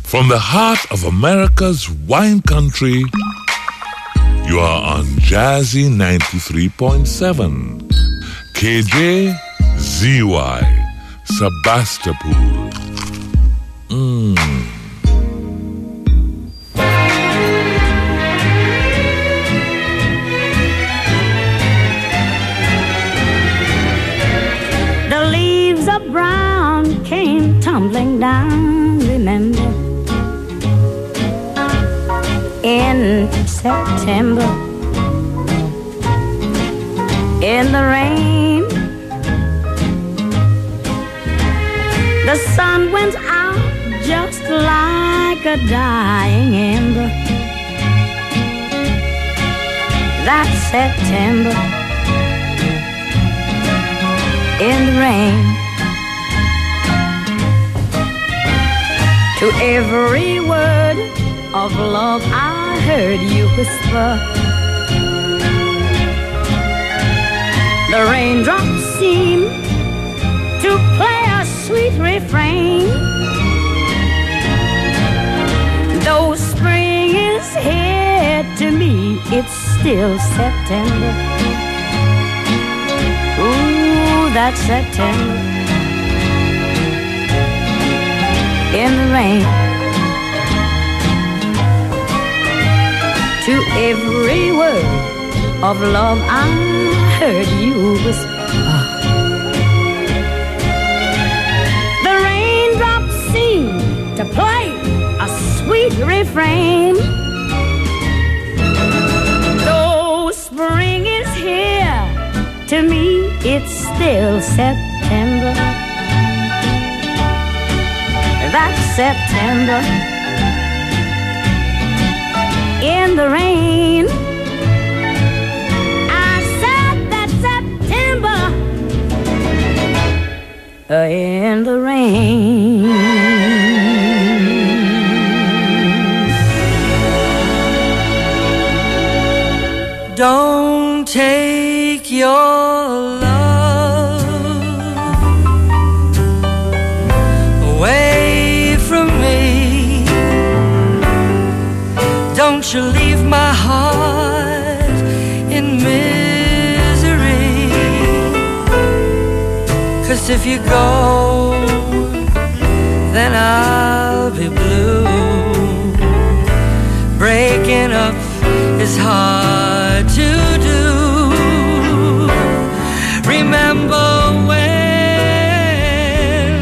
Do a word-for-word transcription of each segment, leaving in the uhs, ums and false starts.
From the heart of America's wine country, you are on Jazzy ninety-three point seven. K J Z Y, Sebastopol. Mmm. The leaves of brown came tumbling down, remember, in September, in the rain. The sun went out just like a dying ember. That September, in the rain. To every word of love I heard you whisper, the raindrops seem to play a sweet refrain. Though spring is here, to me it's still September. Ooh, that's September, in the rain. To every word of love I heard you whisper, the raindrops seem to play a sweet refrain. Though spring is here, to me it's still September. That's September, in the rain. I said that September, uh, in the rain. Don't take your love away from me. Don't you leave my heart in misery. 'Cause if you go, then I'll be blue. Breaking up is hard to do. Remember when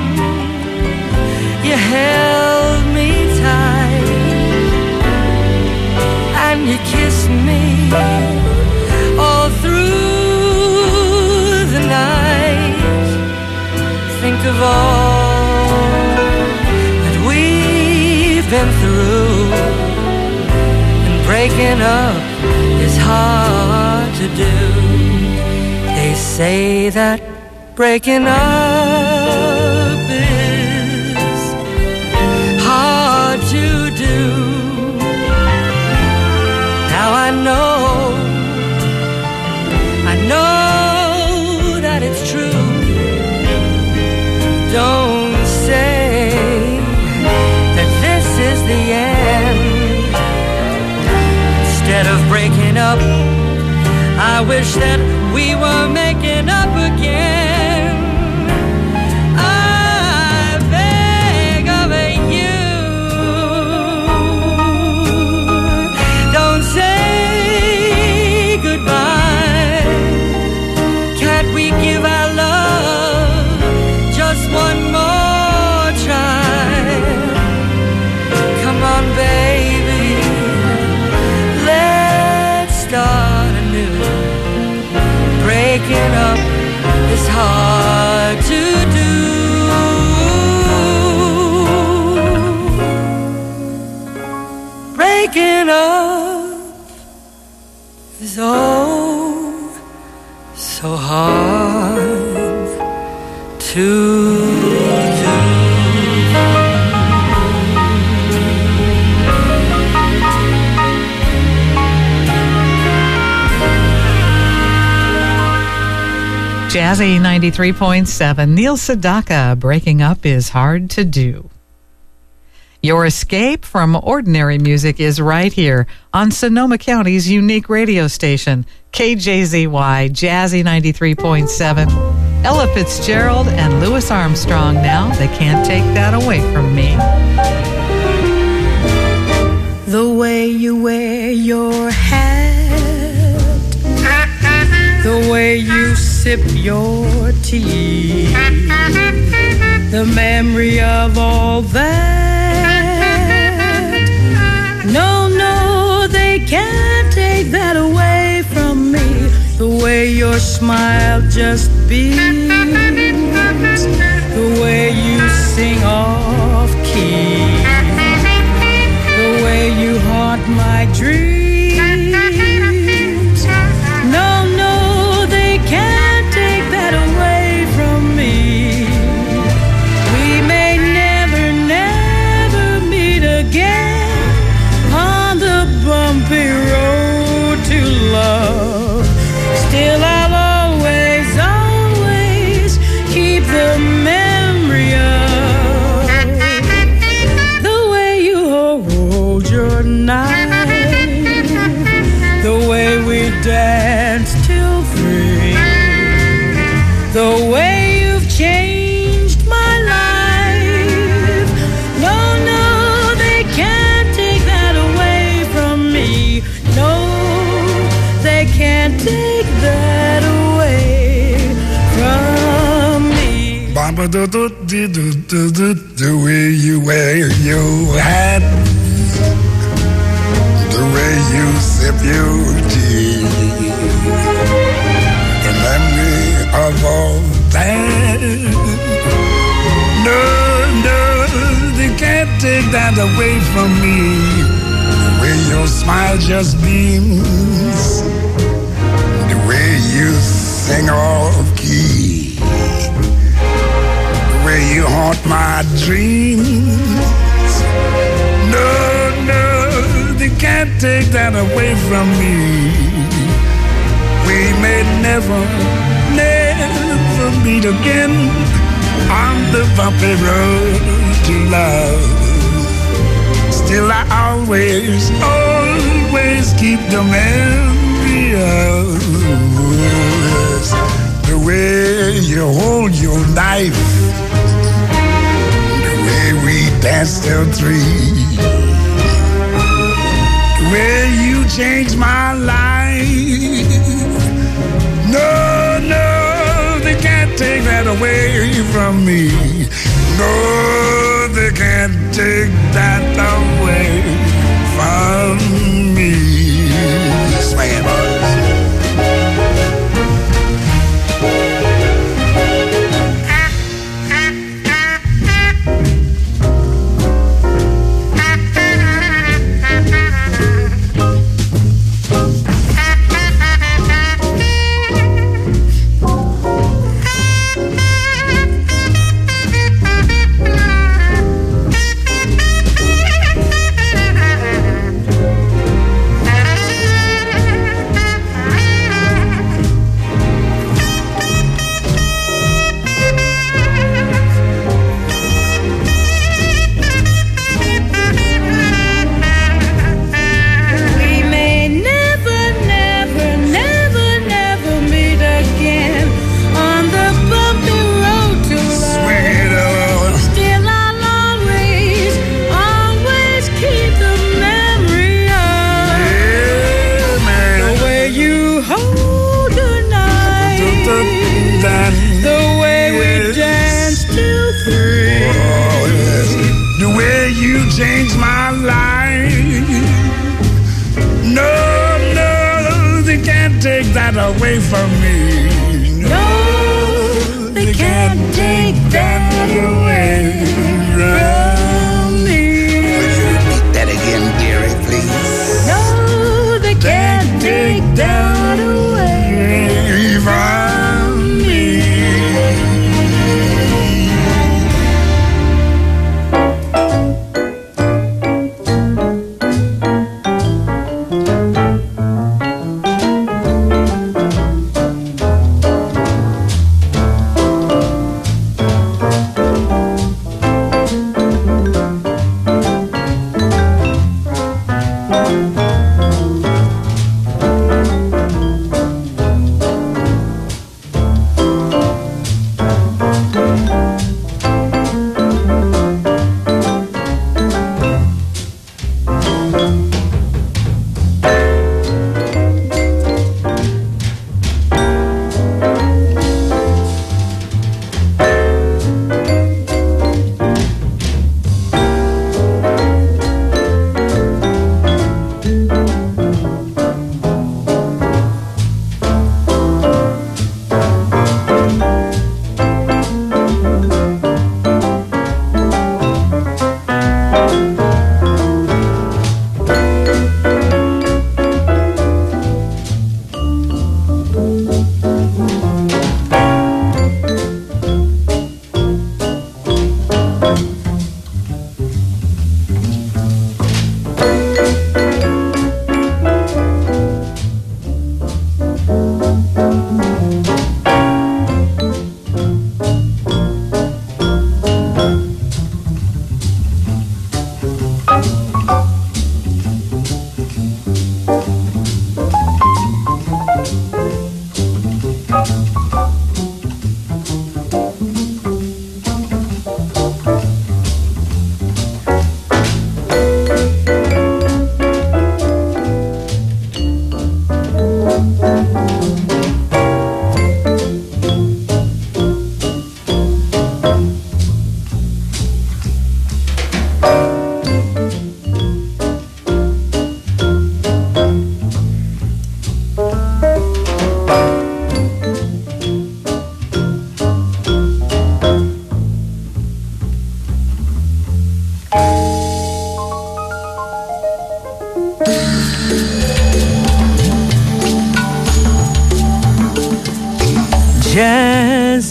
you held me tight and you kissed me all through the night. Think of all that we've been through. Breaking up is hard to do. They say that breaking up is hard to do. Now I know, I know that it's true. Don't say that this is the end. Instead of breaking up, I wish that we were making up again. I beg of you, don't say goodbye. Can't we give our love just one more try? Come on, baby, start anew. Breaking up is hard to do. Breaking up is oh so hard to do. Jazzy ninety-three point seven. Neil Sedaka, Breaking Up is Hard to Do. Your escape from ordinary music is right here on Sonoma County's unique radio station, K J Z Y, Jazzy ninety-three point seven. Ella Fitzgerald and Louis Armstrong now. They can't take that away from me. The way you wear your hat, the way you sip your tea, the memory of all that. No, no, they can't take that away from me. The way your smile just beams, the way you sing off key, the way you haunt my dreams. No, no, they can't take that away from me. We may never, never meet again on the bumpy road to love. Still I'll always, always keep the memory of the way you hold your knife, the way we danced till three, the way you've changed my life. No, no, they can't take that away from me. No, they can't take that away from me. Baba do do do do do do, the way you wear your hat, the way you sip your tea, the memory of all that. No, no, they can't take that away from me. The way your smile just beams, the way you sing off key, the way you haunt my dreams. No, no, they can't take that away from me. We may never, never meet again on the bumpy road to love. Still I always, always keep the memory of the way you hold your knife, the way we danced till three, the way you changed my life. No, no, they can't take that away from me. No, they can't take that away from me. Swing it, boys. Changed my life. No, no, they can't take that away from me. No, they can't take that away from me. Will you repeat that again, dearie, please? No, they can't take that away from me.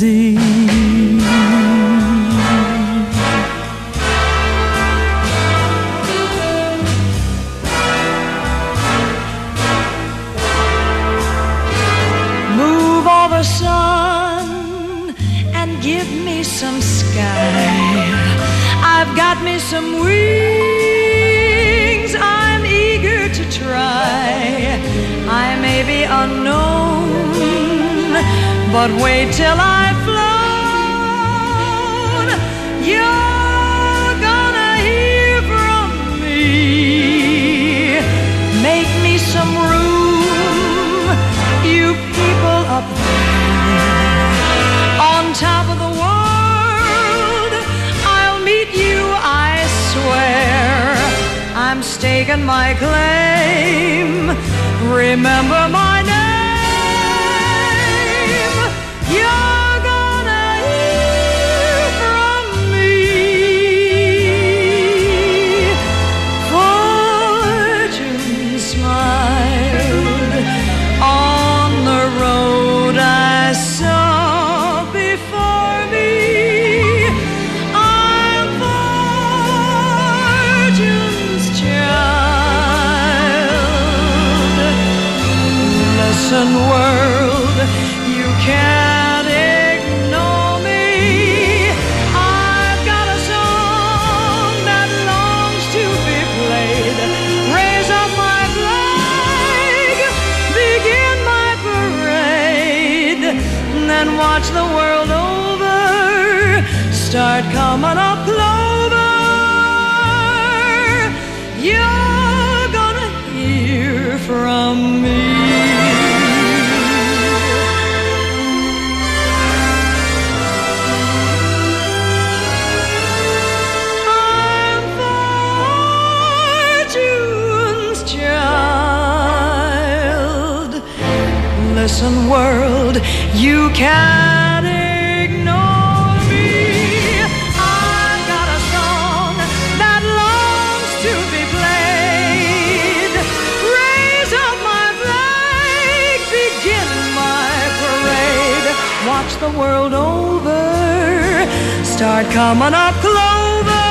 Jazzy. Move all the sun and give me some sky. I've got me some wings I'm eager to try. I may be unknown, but wait till I've flown. You're gonna hear from me. Make me some room, you people up there on top of the world. I'll meet you, I swear. I'm staking my claim. Remember my name. You're gonna hear from me. Fortune smiled on the road I saw before me. I'm fortune's child. Listen, world, you can't ignore me. I've got a song that longs to be played. Raise up my flag, begin my parade, and then watch the world over start coming up clover. You're gonna hear from me. I'm fortune's child. Listen, world, you can't ignore me. I've got a song that longs to be played. Raise up my flag, begin my parade. Watch the world over start coming up clover.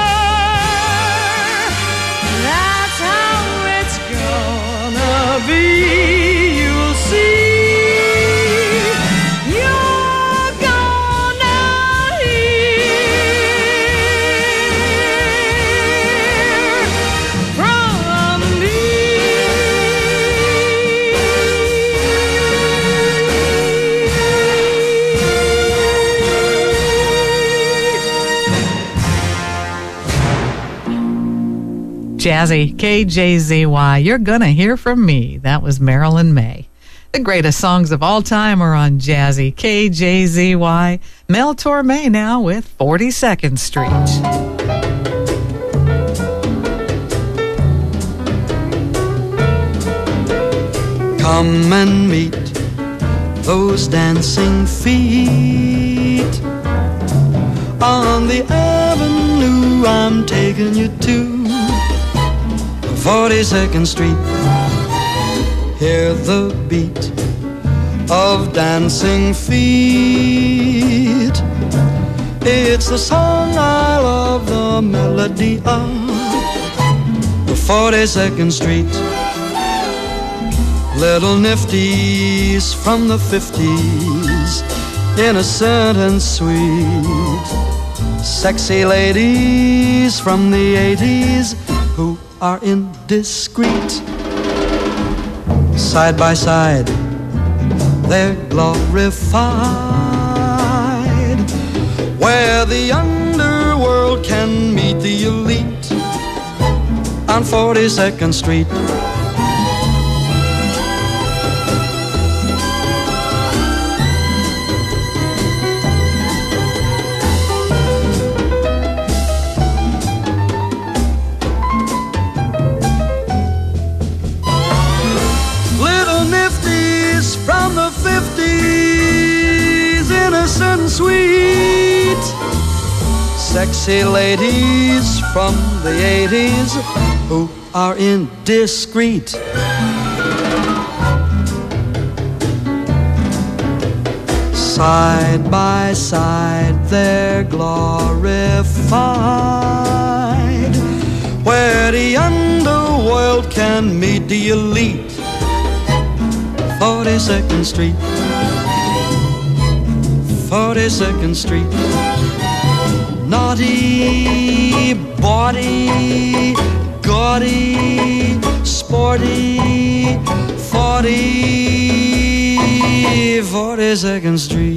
That's how it's gonna be. You'll see. You're gonna hear from me. Jazzy, K J Z Y, you're gonna hear from me. That was Marilyn May. The greatest songs of all time are on Jazzy, K J Z Y. Mel Torme now with forty-second Street. Come and meet those dancing feet on the avenue I'm taking you to. forty-second Street. Hear the beat of dancing feet. It's the song I love, the melody of the forty-second Street. Little nifties from the fifties, innocent and sweet. Sexy ladies from the eighties who are indiscreet. Side by side, they're glorified, where the underworld can meet the elite on forty-second Street. And sweet, sexy ladies from the eighties who are indiscreet. Side by side they're glorified, where the underworld can meet the elite. forty-second Street, forty-second Street. Naughty, bawdy, gaudy, sporty, forty, forty-second Street.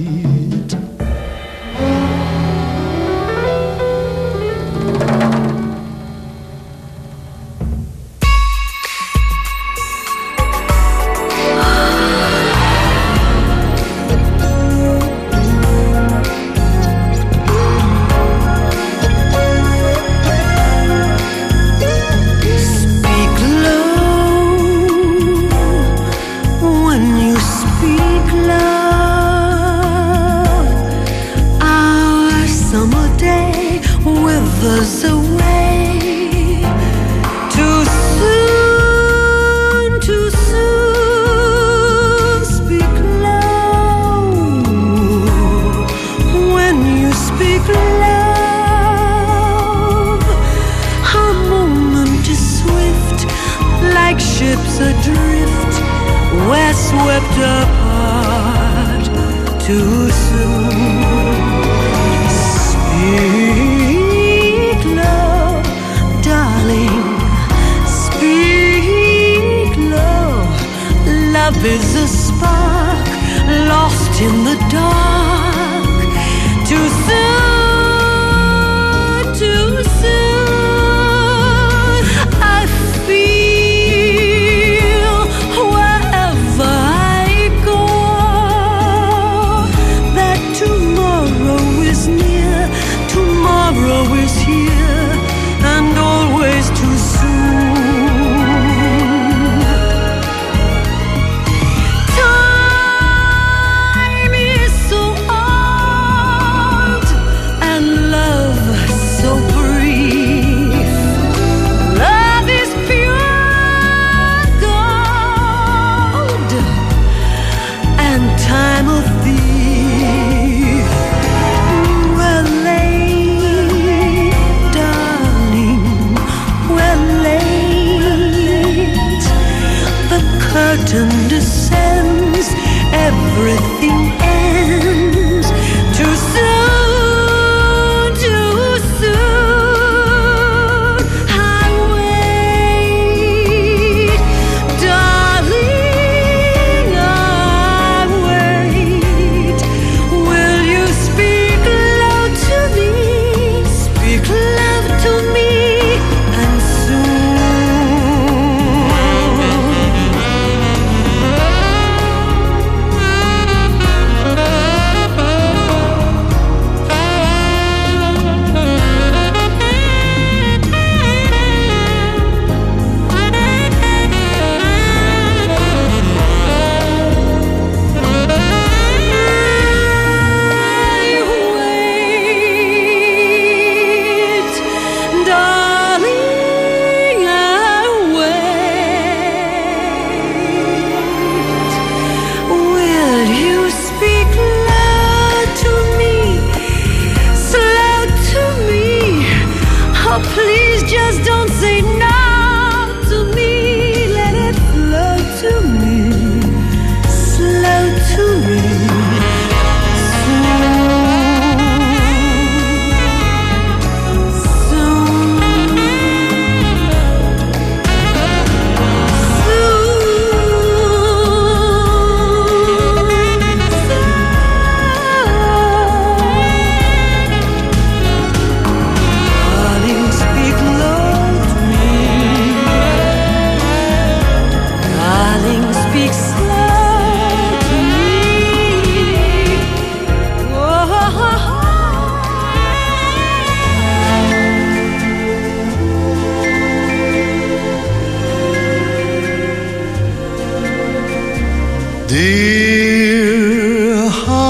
Dear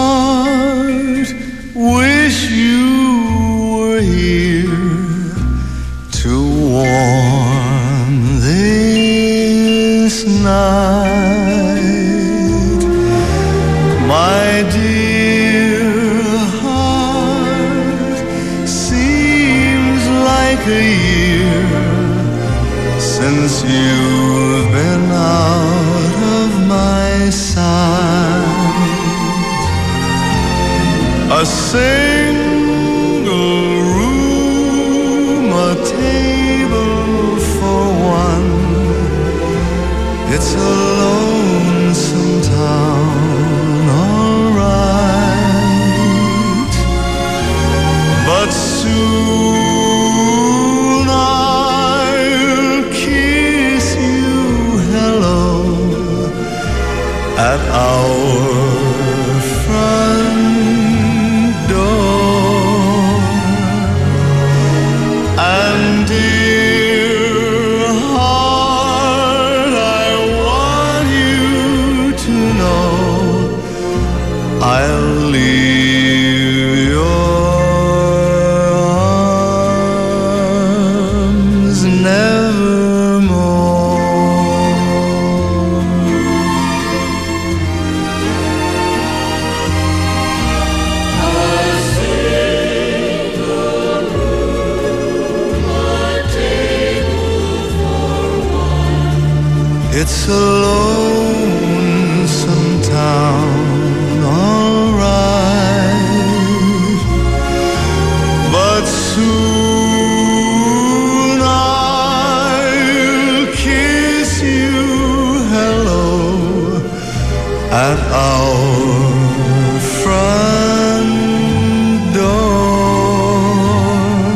heart, wish you were here to warm this night, my dear. single room, a table for one. It's a lonesome town, all right, but soon I'll kiss you hello at our front door. And dear heart, I want you to know I'll leave your arms nevermore. It's a lonesome town, all right, but soon I'll kiss you hello at our front door.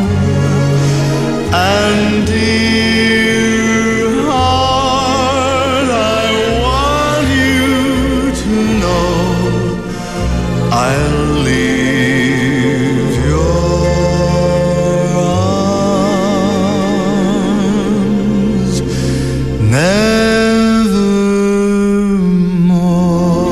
And dear heart, I want you to know I'll leave your arms nevermore.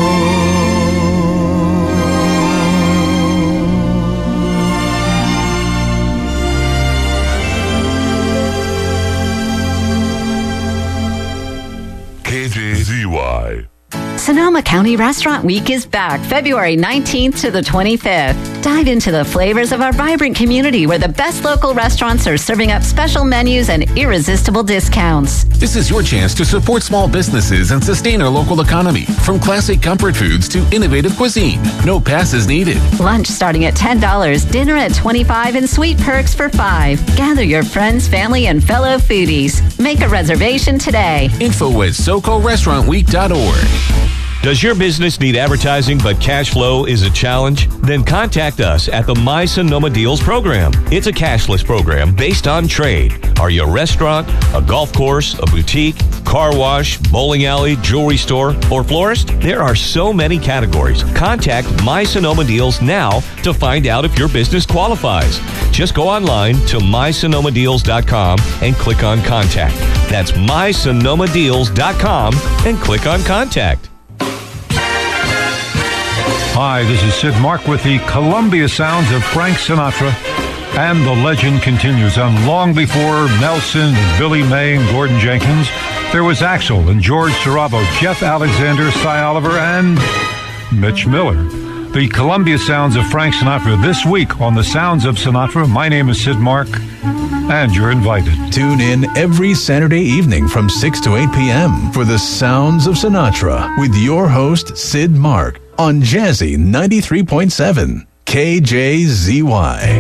K J Z Y. Sonoma County Restaurant Week is back February nineteenth to the twenty-fifth. Dive into the flavors of our vibrant community where the best local restaurants are serving up special menus and irresistible discounts. This is your chance to support small businesses and sustain our local economy. From classic comfort foods to innovative cuisine, no passes needed. Lunch starting at ten dollars, dinner at twenty-five dollars, and sweet perks for five dollars. Gather your friends, family, and fellow foodies. Make a reservation today. Info at soco restaurant week dot org. Does your business need advertising but cash flow is a challenge? Then contact us at the My Sonoma Deals program. It's a cashless program based on trade. Are you a restaurant, a golf course, a boutique, car wash, bowling alley, jewelry store, or florist? There are so many categories. Contact My Sonoma Deals now to find out if your business qualifies. Just go online to my sonoma deals dot com and click on Contact. That's my sonoma deals dot com and click on Contact. Hi, this is Sid Mark with the Columbia sounds of Frank Sinatra. And the legend continues. And long before Nelson and Billy May and Gordon Jenkins, there was Axl and George Sarabo, Jeff Alexander, Cy Oliver, and Mitch Miller. The Columbia sounds of Frank Sinatra this week on the Sounds of Sinatra. My name is Sid Mark, and you're invited. Tune in every Saturday evening from six to eight p.m. for the Sounds of Sinatra with your host, Sid Mark, on Jazzy ninety-three point seven, K J Z Y.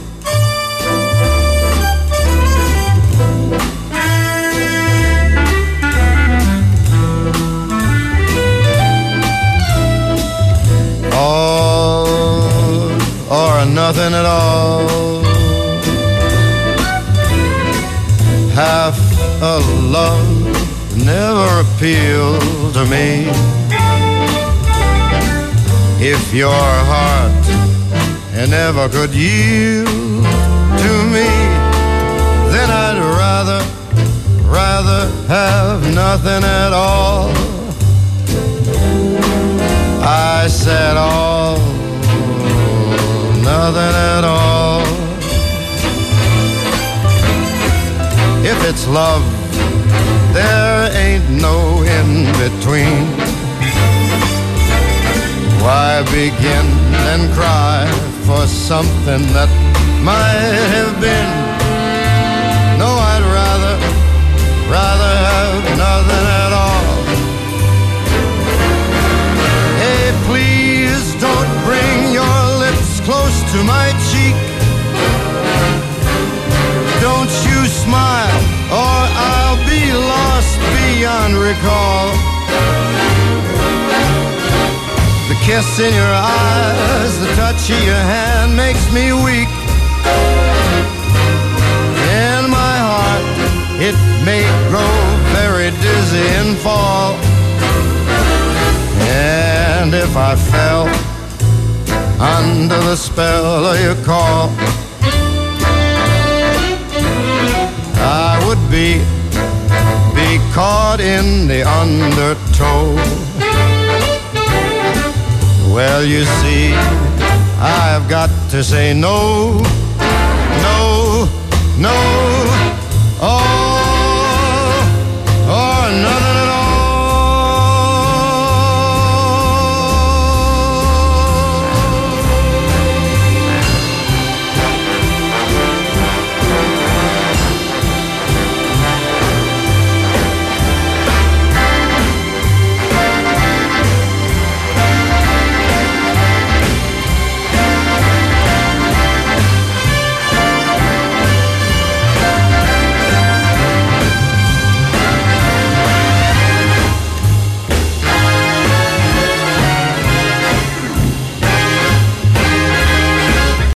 All or nothing at all. Half a love never appealed to me. If your heart never could yield to me, then I'd rather, rather have nothing at all. I said all, nothing at all. If it's love, there ain't no in between. Why begin and cry for something that might have been? No, I'd rather, rather have nothing at all. Hey, please don't bring your lips to my cheek. Don't you smile or I'll be lost beyond recall. The kiss in your eyes, the touch of your hand makes me weak. In my heart, it may grow very dizzy and fall. And if I fell under the spell of your call, I would be, be caught in the undertow. Well, you see, I've got to say no, no, no. Oh,